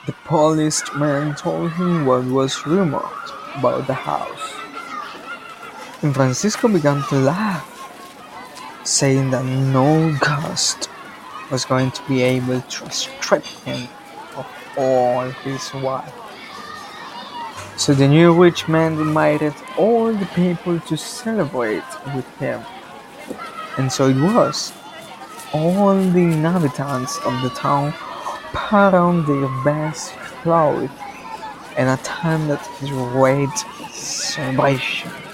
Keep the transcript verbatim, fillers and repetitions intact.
The policeman told him what was rumored about the house, and Francisco began to laugh, saying that no ghost was going to be able to strip him of all his wealth. So the new rich man invited all the people to celebrate with him, and so it was. All the inhabitants of the town put on their best clothes and attended his great celebration.